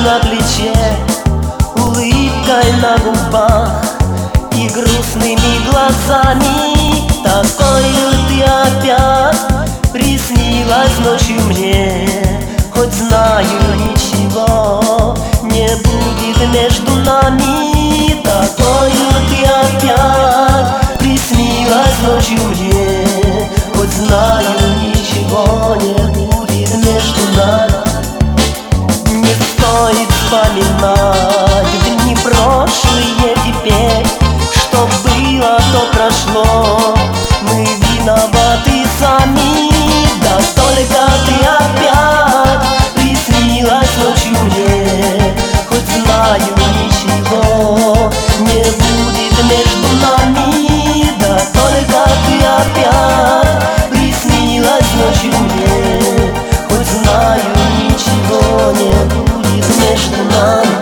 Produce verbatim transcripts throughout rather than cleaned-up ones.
на плече, улыбкой на губах и грустными глазами. Такой ты опять приснилась ночью мне. Хоть знаю, ничего не будет между нами. Такой ты опять приснилась ночью мне. Хоть знаю, ничего не будет между нами. Не стоит вспоминать дни прошлые теперь. Что было, то прошло, мы виноваты сами. Да только ты опять приснилась ночью мне. Хоть знаю, ничего не будет между нами. Да только ты опять приснилась ночью мне. Хоть знаю, ничего не будет между нами.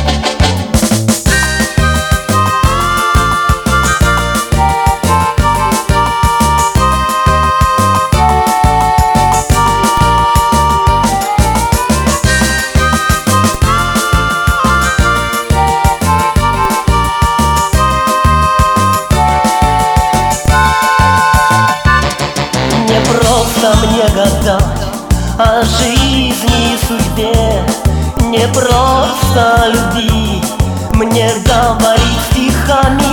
Мне гадать о жизни и судьбе. Не просто любить, мне говорить стихами.